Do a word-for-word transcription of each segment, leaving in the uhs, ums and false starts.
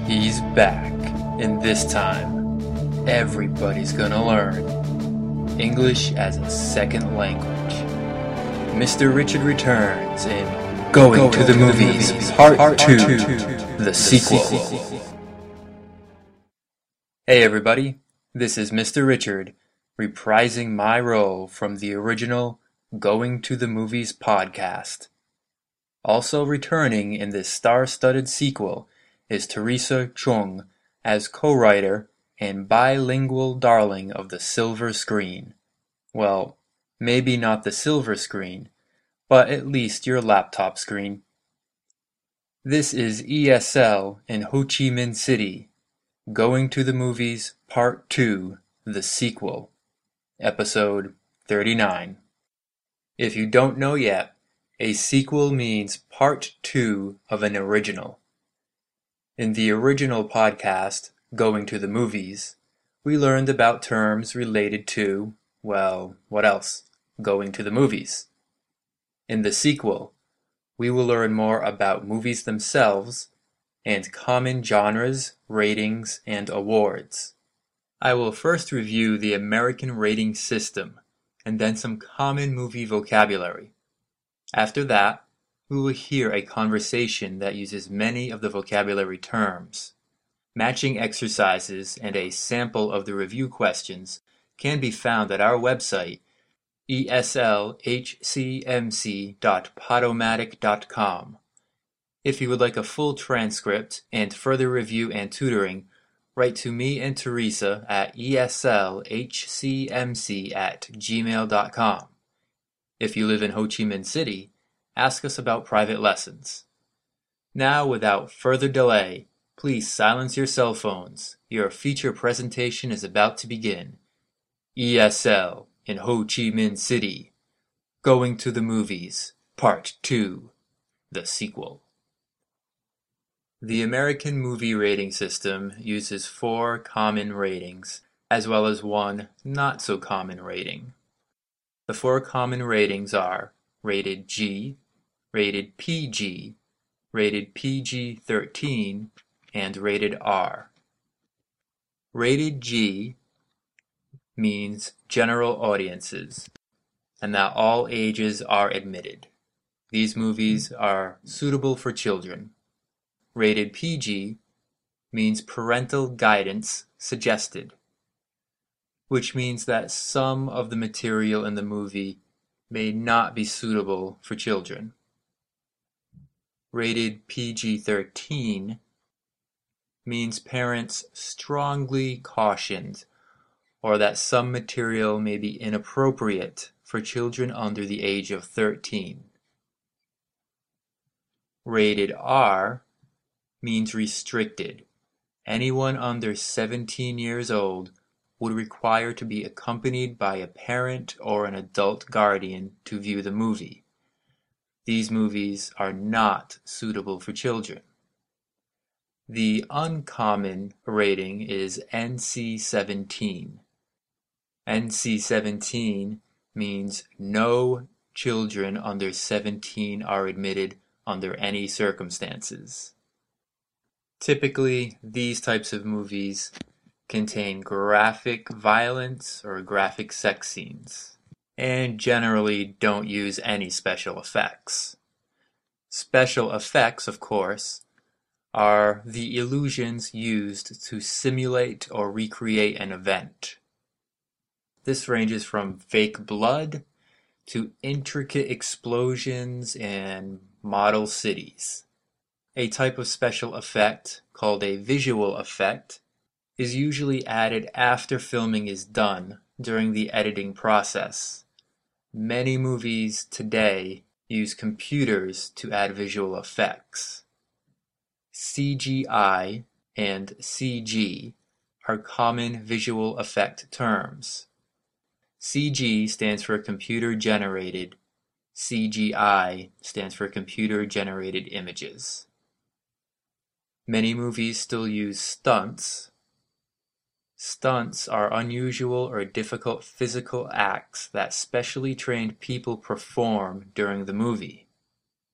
He's back, and this time, everybody's gonna learn English as a second language. Mister Richard returns in Going, Going to, the, to movies, the Movies, Part, Part two, two, the, the sequel. sequel. Hey everybody, this is Mister Richard, reprising my role from the original Going to the Movies podcast. Also returning in this star-studded sequel is Teresa Chung as co-writer and bilingual darling of the silver screen. Well, maybe not the silver screen, but at least your laptop screen. This is E S L in Ho Chi Minh City, Going to the Movies Part two, the sequel, Episode thirty-nine. If you don't know yet, a sequel means part two of an original. In the original podcast, Going to the Movies, we learned about terms related to, well, what else? Going to the movies. In the sequel, we will learn more about movies themselves and common genres, ratings, and awards. I will first review the American rating system and then some common movie vocabulary. After that, we will hear a conversation that uses many of the vocabulary terms. Matching exercises and a sample of the review questions can be found at our website, e s l h c m c dot podomatic dot com. If you would like a full transcript and further review and tutoring, write to me and Teresa at e s l h c m c at gmail dot com. If you live in Ho Chi Minh City, ask us about private lessons. Now, without further delay, please silence your cell phones. Your feature presentation is about to begin. E S L in Ho Chi Minh City, Going to the Movies, Part two, the sequel. The American movie rating system uses four common ratings, as well as one not-so-common rating. The four common ratings are rated G, rated P G, rated P G thirteen, and rated R. Rated G means general audiences, and that all ages are admitted. These movies are suitable for children. Rated P G means parental guidance suggested, which means that some of the material in the movie may not be suitable for children. Rated P G thirteen means parents strongly cautioned, or that some material may be inappropriate for children under the age of thirteen. Rated R means restricted. Anyone under seventeen years old would require to be accompanied by a parent or an adult guardian to view the movie. These movies are not suitable for children. The uncommon rating is N C seventeen. N C seventeen means no children under seventeen are admitted under any circumstances. Typically, these types of movies contain graphic violence or graphic sex scenes, and generally don't use any special effects. Special effects, of course, are the illusions used to simulate or recreate an event. This ranges from fake blood to intricate explosions and model cities. A type of special effect, called a visual effect, is usually added after filming is done during the editing process. Many movies today use computers to add visual effects. C G I and C G are common visual effect terms. C G stands for computer generated, C G I stands for computer generated images. Many movies still use stunts. Stunts are unusual or difficult physical acts that specially trained people perform during the movie.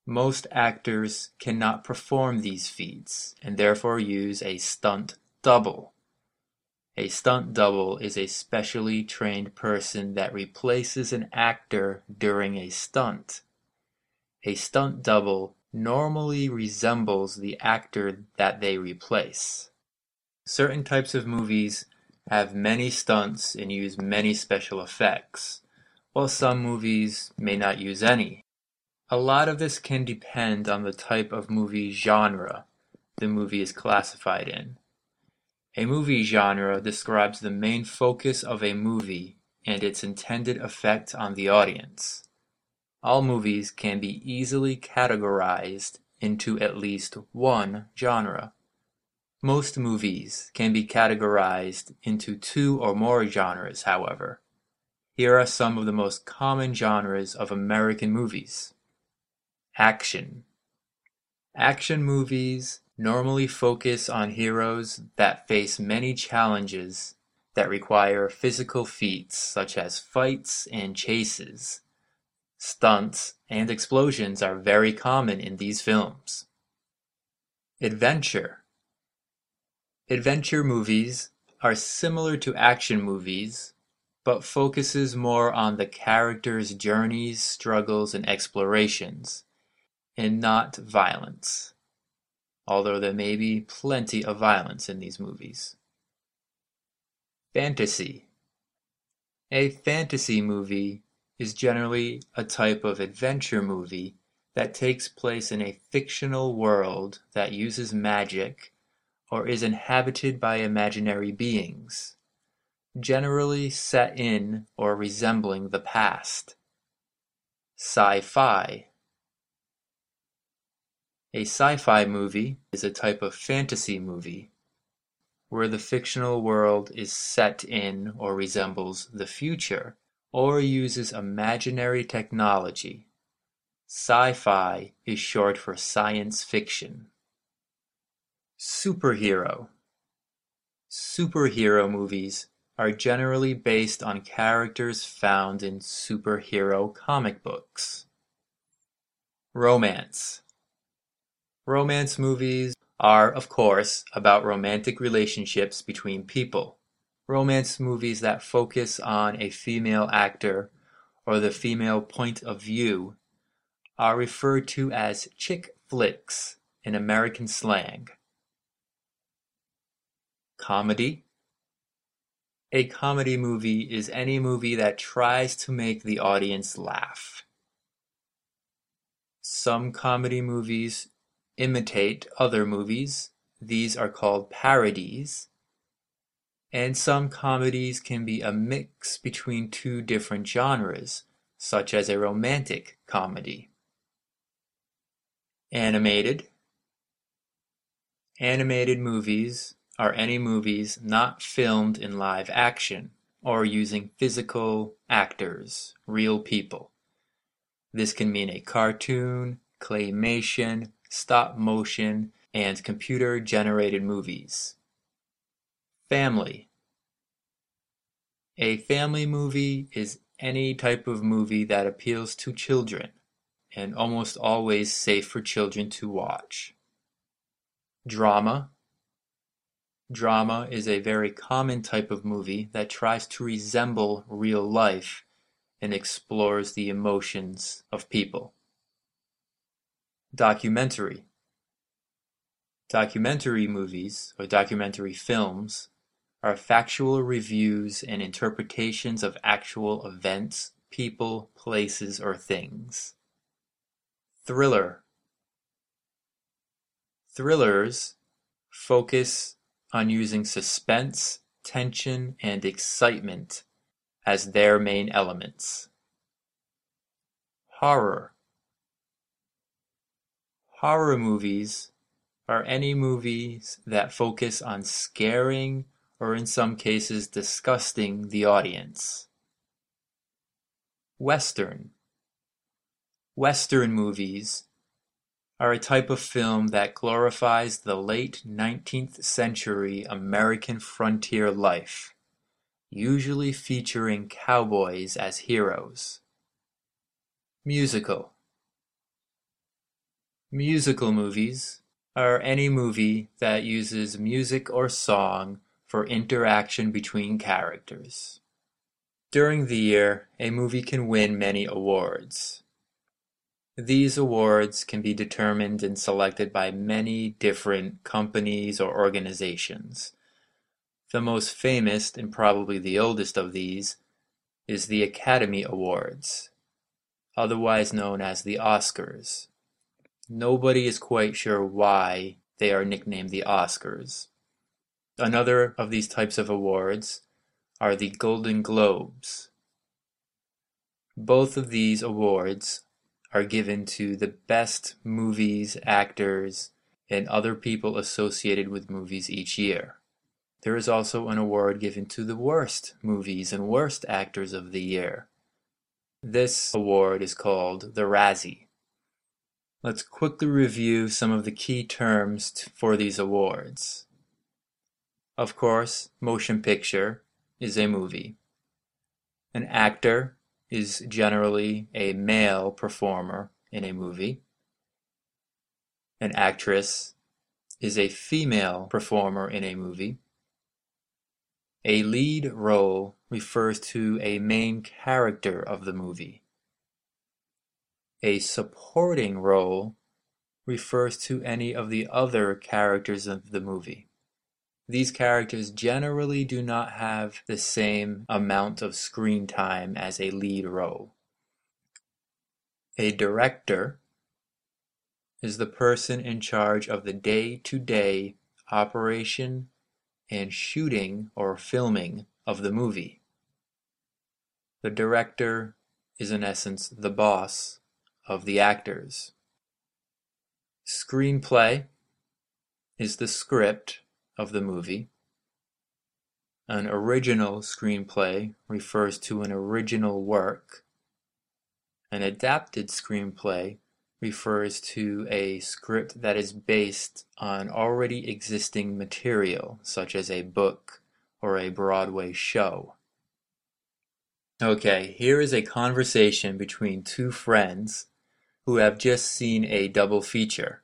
Most actors cannot perform these feats and therefore use a stunt double. A stunt double is a specially trained person that replaces an actor during a stunt. A stunt double normally resembles the actor that they replace. Certain types of movies have many stunts and use many special effects, while some movies may not use any. A lot of this can depend on the type of movie genre the movie is classified in. A movie genre describes the main focus of a movie and its intended effect on the audience. All movies can be easily categorized into at least one genre. Most movies can be categorized into two or more genres, however. Here are some of the most common genres of American movies. Action. Action movies normally focus on heroes that face many challenges that require physical feats such as fights and chases. Stunts and explosions are very common in these films. Adventure. Adventure movies are similar to action movies, but focuses more on the characters' journeys, struggles, and explorations, and not violence, although there may be plenty of violence in these movies. Fantasy. A fantasy movie is generally a type of adventure movie that takes place in a fictional world that uses magic or is inhabited by imaginary beings, generally set in or resembling the past. Sci-fi. A sci-fi movie is a type of fantasy movie where the fictional world is set in or resembles the future or uses imaginary technology. Sci-fi is short for science fiction. Superhero. Superhero movies are generally based on characters found in superhero comic books. Romance. Romance movies are, of course, about romantic relationships between people. Romance movies that focus on a female actor or the female point of view are referred to as chick flicks in American slang. Comedy. A comedy movie is any movie that tries to make the audience laugh. Some comedy movies imitate other movies. These are called parodies. And some comedies can be a mix between two different genres, such as a romantic comedy. Animated. Animated movies are any movies not filmed in live action or using physical actors, real people. This can mean a cartoon, claymation, stop motion, and computer-generated movies. Family. A family movie is any type of movie that appeals to children and almost always safe for children to watch. Drama. Drama is a very common type of movie that tries to resemble real life and explores the emotions of people. Documentary. Documentary movies, or documentary films, are factual reviews and interpretations of actual events, people, places, or things. Thriller. Thrillers focus on using suspense, tension, and excitement as their main elements. Horror. Horror movies are any movies that focus on scaring or in some cases disgusting the audience. Western. Western movies are a type of film that glorifies the late nineteenth century American frontier life, usually featuring cowboys as heroes. Musical. Musical movies are any movie that uses music or song for interaction between characters. During the year, a movie can win many awards. These awards can be determined and selected by many different companies or organizations. The most famous and probably the oldest of these is the Academy Awards, otherwise known as the Oscars. Nobody is quite sure why they are nicknamed the Oscars. Another of these types of awards are the Golden Globes. Both of these awards are given to the best movies, actors, and other people associated with movies each year. There is also an award given to the worst movies and worst actors of the year. This award is called the Razzie. Let's quickly review some of the key terms t- for these awards. Of course, motion picture is a movie. An actor is generally a male performer in a movie. An actress is a female performer in a movie. A lead role refers to a main character of the movie. A supporting role refers to any of the other characters of the movie. These characters generally do not have the same amount of screen time as a lead role. A director is the person in charge of the day-to-day operation and shooting or filming of the movie. The director is in essence the boss of the actors. Screenplay is the script of the movie. An original screenplay refers to an original work. An adapted screenplay refers to a script that is based on already existing material, such as a book or a Broadway show. Okay, here is a conversation between two friends who have just seen a double feature.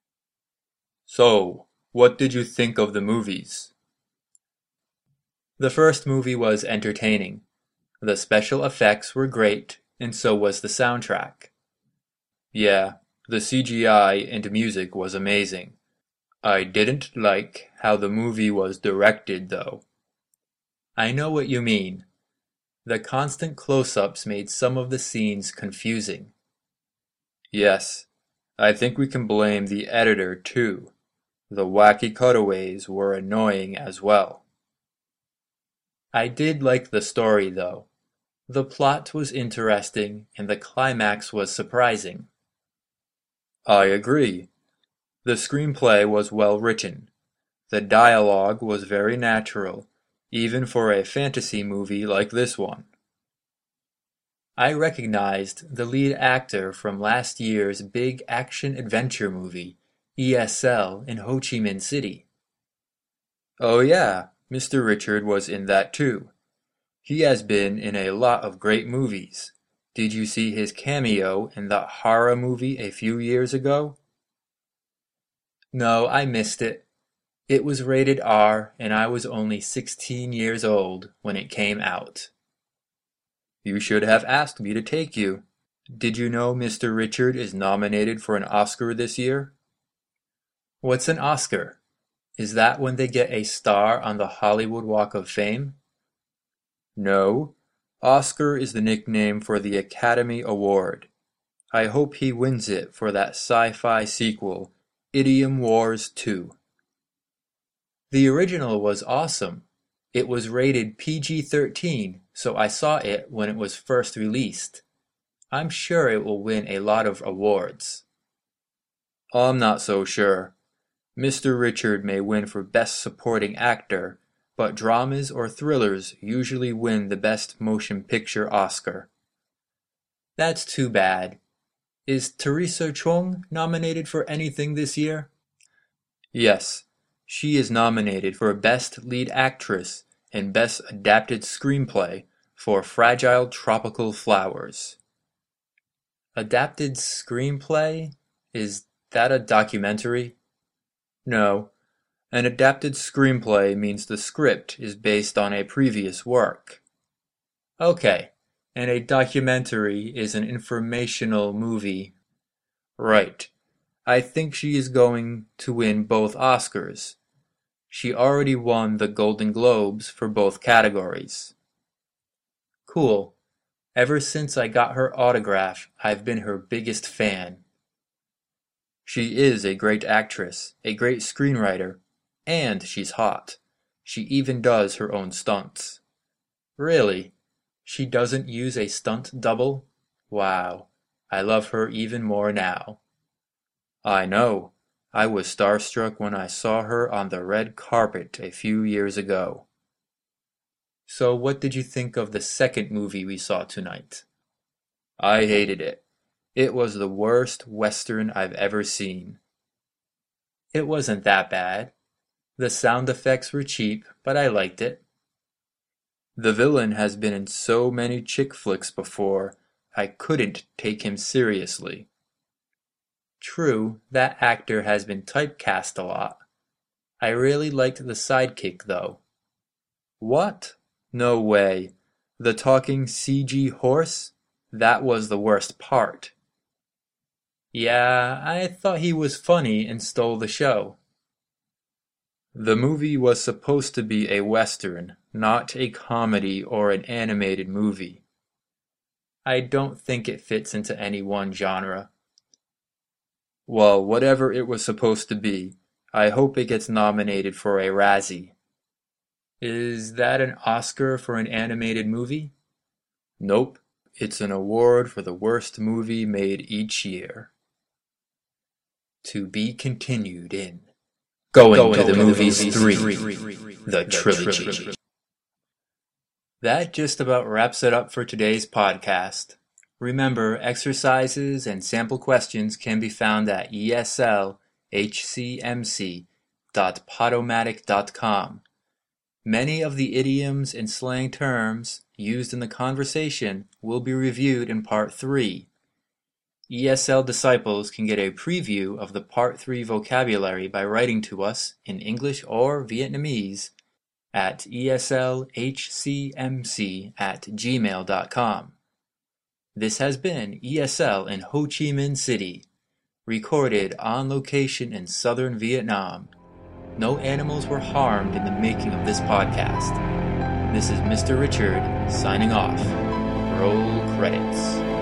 So, what did you think of the movies? The first movie was entertaining. The special effects were great, and so was the soundtrack. Yeah, the C G I and music was amazing. I didn't like how the movie was directed, though. I know what you mean. The constant close-ups made some of the scenes confusing. Yes, I think we can blame the editor, too. The wacky cutaways were annoying as well. I did like the story, though. The plot was interesting, and the climax was surprising. I agree. The screenplay was well written. The dialogue was very natural, even for a fantasy movie like this one. I recognized the lead actor from last year's big action-adventure movie, E S L in Ho Chi Minh City. Oh yeah, Mister Richard was in that too. He has been in a lot of great movies. Did you see his cameo in that horror movie a few years ago? No, I missed it. It was rated R and I was only sixteen years old when it came out. You should have asked me to take you. Did you know Mister Richard is nominated for an Oscar this year? What's an Oscar? Is that when they get a star on the Hollywood Walk of Fame? No. Oscar is the nickname for the Academy Award. I hope he wins it for that sci-fi sequel, Idiom Wars two. The original was awesome. It was rated P G thirteen, so I saw it when it was first released. I'm sure it will win a lot of awards. I'm not so sure. Mister Richard may win for Best Supporting Actor, but dramas or thrillers usually win the Best Motion Picture Oscar. That's too bad. Is Teresa Chung nominated for anything this year? Yes, she is nominated for Best Lead Actress and Best Adapted Screenplay for Fragile Tropical Flowers. Adapted Screenplay is that a documentary? No. An adapted screenplay means the script is based on a previous work. Okay, and a documentary is an informational movie. Right. I think she is going to win both Oscars. She already won the Golden Globes for both categories. Cool. Ever since I got her autograph, I've been her biggest fan. She is a great actress, a great screenwriter, and she's hot. She even does her own stunts. Really? She doesn't use a stunt double? Wow. I love her even more now. I know. I was starstruck when I saw her on the red carpet a few years ago. So what did you think of the second movie we saw tonight? I hated it. It was the worst Western I've ever seen. It wasn't that bad. The sound effects were cheap, but I liked it. The villain has been in so many chick flicks before, I couldn't take him seriously. True, that actor has been typecast a lot. I really liked the sidekick, though. What? No way. The talking C G horse? That was the worst part. Yeah, I thought he was funny and stole the show. The movie was supposed to be a Western, not a comedy or an animated movie. I don't think it fits into any one genre. Well, whatever it was supposed to be, I hope it gets nominated for a Razzie. Is that an Oscar for an animated movie? Nope, it's an award for the worst movie made each year. To be continued in Going, Going to the, to Movies, the movies three, three, the, the trilogy. trilogy. That just about wraps it up for today's podcast. Remember, exercises and sample questions can be found at E S L H C M C dot podomatic dot com. Many of the idioms and slang terms used in the conversation will be reviewed in Part three. E S L disciples can get a preview of the Part three vocabulary by writing to us in English or Vietnamese at E S L H C M C at gmail dot com. This has been E S L in Ho Chi Minh City, recorded on location in southern Vietnam. No animals were harmed in the making of this podcast. This is Mister Richard signing off. Roll credits.